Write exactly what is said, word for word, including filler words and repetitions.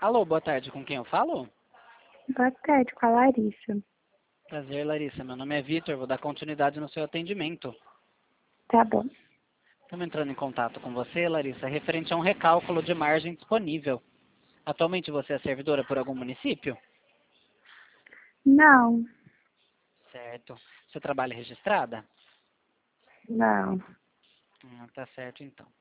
Alô, boa tarde, com quem eu falo? Boa tarde, com a Larissa. Prazer, Larissa. Meu nome é Vitor, vou dar continuidade no seu atendimento. Tá bom. Estamos entrando em contato com você, Larissa, referente a um recálculo de margem disponível. Atualmente você é servidora por algum município? Não, Certo. Você trabalha registrada? não. Hum, tá certo, então.